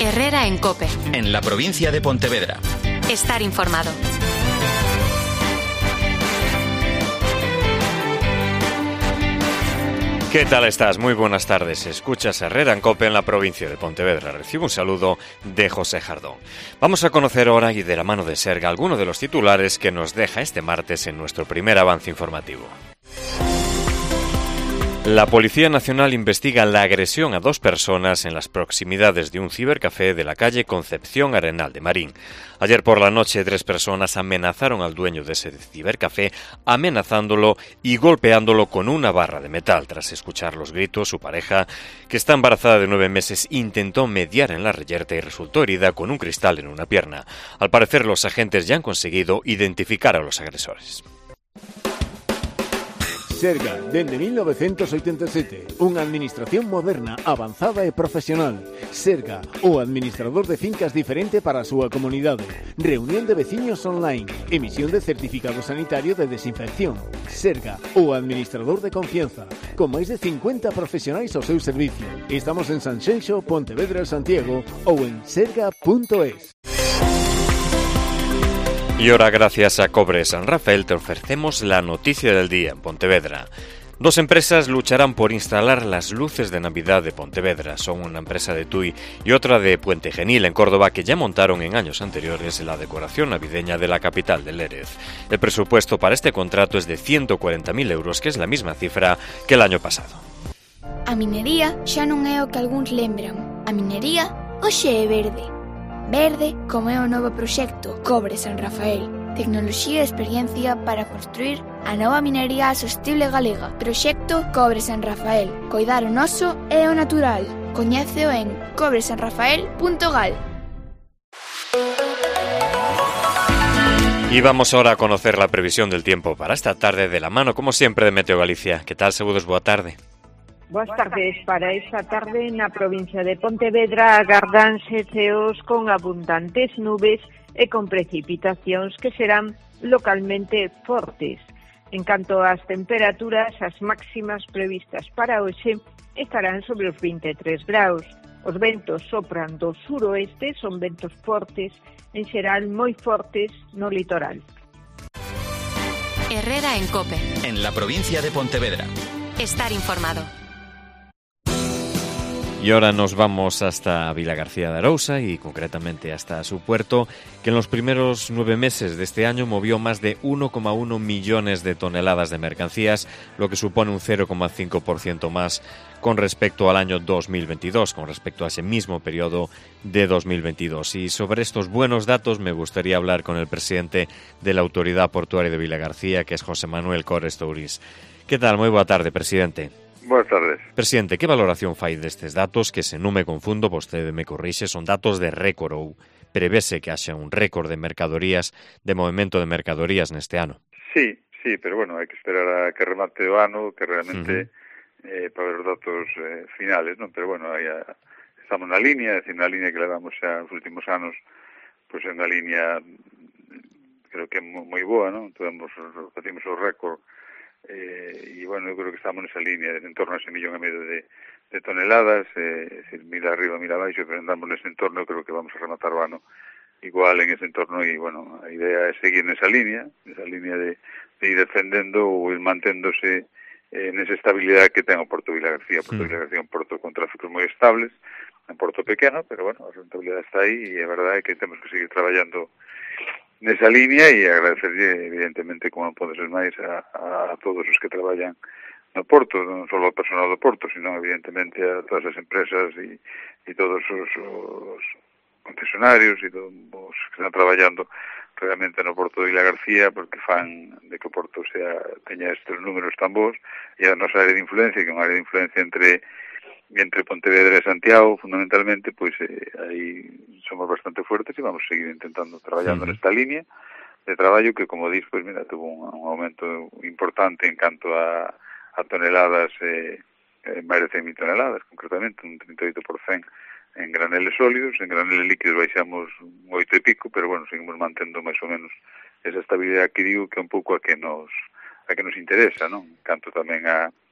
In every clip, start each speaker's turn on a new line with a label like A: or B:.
A: Herrera en COPE.
B: En la provincia de Pontevedra.
A: Estar informado.
C: ¿Qué tal estás? Muy buenas tardes. Escuchas Herrera en COPE en la provincia de Pontevedra. Recibo un saludo de José Jardón. Vamos a conocer ahora y de la mano de Serga algunos de los titulares que nos deja este martes en nuestro primer avance informativo. La Policía Nacional investiga la agresión a 2 personas en las proximidades de un cibercafé de la calle Concepción Arenal de Marín. Ayer por la noche 3 personas amenazaron al dueño de ese cibercafé, amenazándolo y golpeándolo con una barra de metal. Tras escuchar los gritos, su pareja, que está embarazada de 9 meses, intentó mediar en la reyerta y resultó herida con un cristal en una pierna. Al parecer, los agentes ya han conseguido identificar a los agresores.
D: Serga, dende 1987, unha administración moderna, avanzada e profesional. Serga, o administrador de fincas diferente para a súa comunidade. Reunión de veciños online, emisión de certificado sanitario de desinfección. Serga, o administrador de confianza, con máis de 50 profesionais ao seu servicio. Estamos en Sanxenxo, Pontevedra, Santiago ou en serga.es.
C: Y ahora, gracias a Cobre San Rafael, te ofrecemos la noticia del día en Pontevedra. 2 empresas lucharán por instalar las luces de Navidad de Pontevedra. Son una empresa de Tui y otra de Puente Genil, en Córdoba, que ya montaron en años anteriores la decoración navideña de la capital de Lérez. El presupuesto para este contrato es de 140.000 euros, que es la misma cifra que el año pasado.
E: A minería xa non é o que algúns lembran. A minería hoxe é verde. Verde como é o novo proxecto Cobre San Rafael. Tecnoloxía e experiencia para construir a nova minería sostible galega. Proxecto Cobre San Rafael. Coidar o noso e o natural. Coñéceo en cobresanrafael.gal.
C: Y vamos ahora a conocer la previsión del tiempo para esta tarde de la mano, como siempre, de Meteo Galicia. ¿Qué tal, Seguros? Boa tarde.
F: Boas tardes. Para esta tarde na provincia de Pontevedra agardanse ceos con abundantes nubes e con precipitacións que serán localmente fortes. En canto ás temperaturas, as máximas previstas para hoxe estarán sobre os 23 graus. Os ventos sopran do suroeste, son ventos fortes, en xeral moi fortes no litoral.
A: Herrera en COPE.
B: En la provincia de Pontevedra.
A: Estar informado.
C: Y ahora nos vamos hasta Vilagarcía de Arousa y concretamente hasta su puerto, que en los primeros 9 meses de este año movió más de 1,1 millones de toneladas de mercancías, lo que supone un 0,5% más con respecto al año 2022, con respecto a ese mismo periodo de 2022. Y sobre estos buenos datos me gustaría hablar con el presidente de la Autoridad Portuaria de Vilagarcía, que es José Manuel Cores Tourís. ¿Qué tal? Muy boa tarde, presidente.
G: Boas tardes.
C: Presidente, que valoración fai destes datos que, se non me confundo, vostede me corrixe, son datos de récord ou prevese que haxa un récord de mercadorías, de movimento de mercadorías neste ano?
G: Sí, pero bueno, hai que esperar a que remate o ano, que realmente para ver os datos finales, non? Pero bueno, estamos na línea, é dicir, na línea que levamos xa os últimos anos, pois é unha línea creo que é moi boa, non? Facimos o récord. Y bueno, yo creo que estamos nesa línea en torno a ese 1,5 millón de toneladas, mira arriba, mira abaixo, pero andamos nese entorno. Yo creo que vamos a rematar o ano igual en ese entorno y bueno, a idea é seguir nesa línea de ir defendendo ou ir manténdose nesa estabilidade que ten o Porto de Vilagarcía. Porto de Vilagarcía é un porto con tráficos moi estables, un porto pequeno, pero bueno, a rentabilidade está aí e a verdade é que temos que seguir traballando nesa línea e agradecerlle, evidentemente, como non pode ser máis, a todos os que traballan no Porto, non só ao personal do Porto, sino, evidentemente, a todas as empresas e todos os concesionarios e todos os que están traballando realmente no Porto de Vilagarcía, porque fan de que o Porto teña estes números tan bons, e a nosa área de influencia, que é unha área de influencia entre Pontevedra e Santiago, fundamentalmente, pois aí somos bastante fuertes e vamos a seguir intentando traballando nesta línea de traballo que, como dis, pois mira, tuvo un aumento importante en canto a toneladas, máis de 100.000 toneladas, concretamente, un 38% en graneles sólidos. En graneles líquidos baixamos un 8 e pico, pero bueno, seguimos mantendo máis ou menos esa estabilidade que digo que é un pouco a que nos interesa, non? Canto tamén a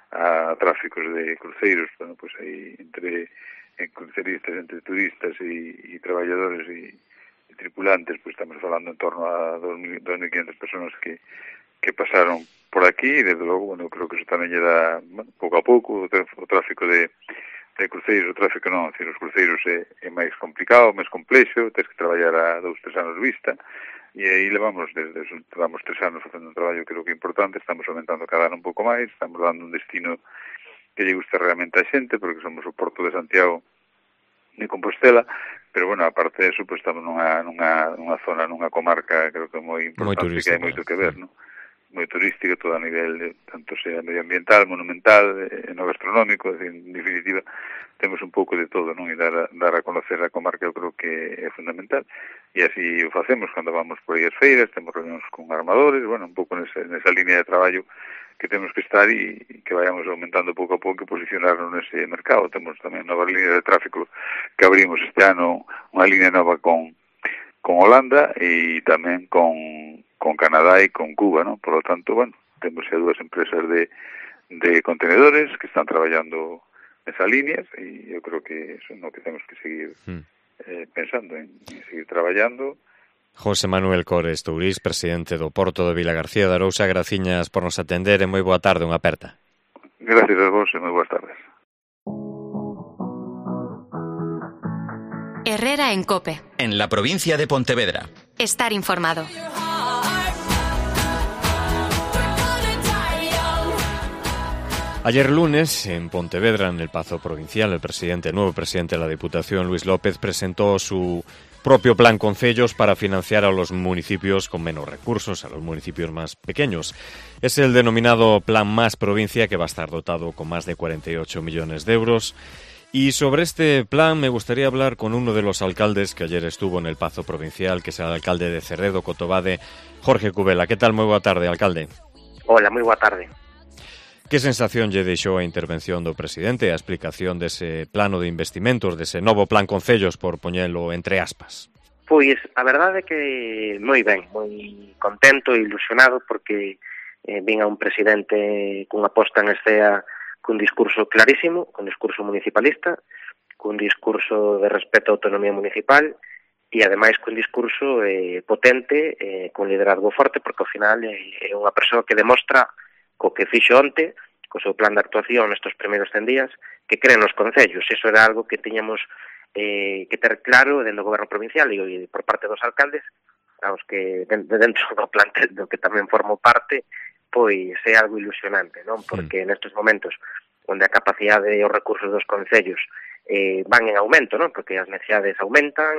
G: a tráficos de cruceiros, bueno, pues aí entre cruceristas, entre turistas e traballadores e tripulantes, pues estamos falando en torno a 2.500 personas que pasaron por aquí, e desde logo, bueno, creo que eso tamén lle dá, bueno, pouco a pouco, o tráfico de cruceiros, o tráfico non, decir, os cruceiros é máis complicado, máis complexo, tens que traballar a 2-3 anos vista, e aí levamos 3 anos facendo un traballo creo que importante, estamos aumentando cada ano un pouco máis, estamos dando un destino que lle gusta realmente a xente, porque somos o Porto de Santiago de Compostela, pero bueno, aparte de eso, pues estamos nunha zona, nunha comarca, creo que moi importante, que hai moito que ver, non? Moi turística, todo a nivel, tanto sea medioambiental, monumental, no gastronómico, en definitiva, temos un pouco de todo, non? E dar a conocer a comarca eu creo que é fundamental, e así o facemos cando vamos por aí as feiras, temos reunións con armadores, bueno, un pouco nesa línea de traballo que temos que estar e que vayamos aumentando pouco a pouco e posicionarnos nese mercado. Temos tamén novas líneas de tráfico que abrimos este ano, unha línea nova con Holanda e tamén con Canadá e con Cuba, ¿no? Por lo tanto, bueno, temos xa dúas empresas de contenedores que están traballando nesas líneas e eu creo que eso é no que temos que seguir pensando en seguir traballando.
C: José Manuel Cores Tourís, presidente do Porto de Vilagarcía de Arousa, graciñas por nos atender e moi boa tarde, unha aperta.
G: Gracias a vos e moi boas tardes.
A: Herrera en COPE.
B: En la provincia de Pontevedra.
A: Estar informado.
C: Ayer lunes, en Pontevedra, en el Pazo Provincial, el nuevo presidente de la Diputación, Luis López, presentó su propio plan concellos para financiar a los municipios con menos recursos, a los municipios más pequeños. Es el denominado Plan Más Provincia, que va a estar dotado con más de 48 millones de euros. Y sobre este plan me gustaría hablar con uno de los alcaldes que ayer estuvo en el Pazo Provincial, que es el alcalde de Cerredo, Cotobade, Jorge Cubela. ¿Qué tal? Moi boa tarde, alcalde.
H: Hola, moi boa tarde.
C: Que sensación lle deixou a intervención do presidente, a explicación dese plano de investimentos, dese novo plan concellos, por poñelo entre aspas?
H: Pois, a verdade é que moi ben, moi contento e ilusionado, porque vin a un presidente cunha posta en escena cun discurso clarísimo, cun discurso municipalista, cun discurso de respeto á autonomía municipal, e ademais cun discurso potente, cun liderazgo forte, porque ao final é unha persoa que demostra co que fixo onte, co seu plan de actuación nestes primeiros 100 días, que creen nos concellos. Eso era algo que tiñamos que ter claro dentro do goberno provincial e por parte dos alcaldes, aos que dentro do plantel do que tamén formo parte, pois é algo ilusionante, non? Porque nestes momentos onde a capacidade e os recursos dos concellos van en aumento, non? Porque as necesidades aumentan,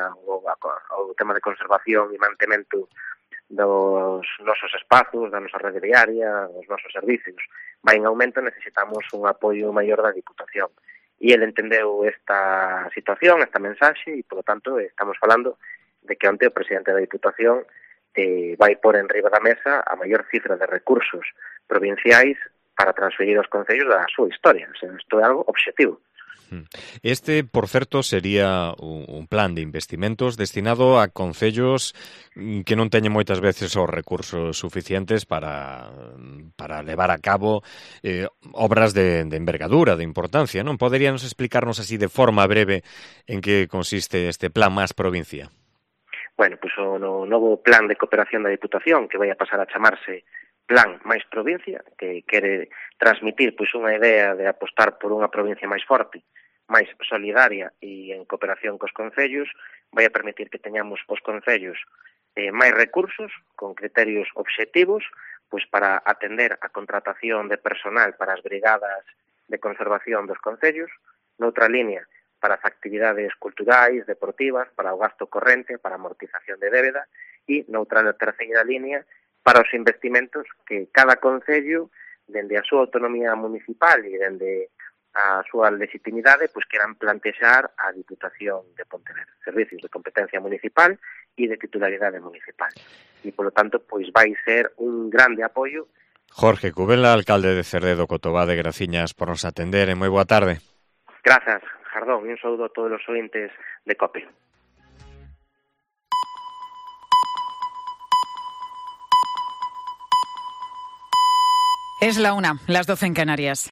H: o tema de conservación e mantemento dos nosos espazos, da nosa rede viaria, dos nosos servicios, vai en aumento, necesitamos un apoio maior da Diputación. E ele entendeu esta situación, esta mensaxe, e, polo tanto, estamos falando de que onte o presidente da Diputación vai pôr en riba da mesa a maior cifra de recursos provinciais para transferir aos concellos da súa historia. O sea, isto é algo obxectivo.
C: Este, por certo, sería un plan de investimentos destinado a concellos que non teñen moitas veces os recursos suficientes para levar a cabo obras de envergadura, de importancia, non? Poderíanos explicarnos así de forma breve en que consiste este Plan Más Provincia?
H: Bueno, pois o novo plan de cooperación da Diputación, que vai a pasar a chamarse Plan Máis Provincia, que quere transmitir pois unha idea de apostar por unha provincia máis forte, máis solidaria e en cooperación cos concellos, vai a permitir que teñamos os concellos máis recursos, con criterios obxectivos, pois para atender a contratación de personal para as brigadas de conservación dos concellos, noutra línea para as actividades culturais, deportivas, para o gasto corrente, para a amortización de débeda, e noutra terceira línea para os investimentos que cada concello, dende a súa autonomía municipal e dende a súa legitimidade, pois queran plantexar a Diputación de Pontevedra, servicios de competencia municipal e de titularidade municipal. E, polo tanto, pois vai ser un grande apoio.
C: Jorge Cubela, alcalde de Cerredo, Cotobade, graciñas por nos atender e moi boa tarde.
H: Grazas, Jardón, e un saúdo a todos os ointes de COPE.
I: Es la 1, las 12 en Canarias.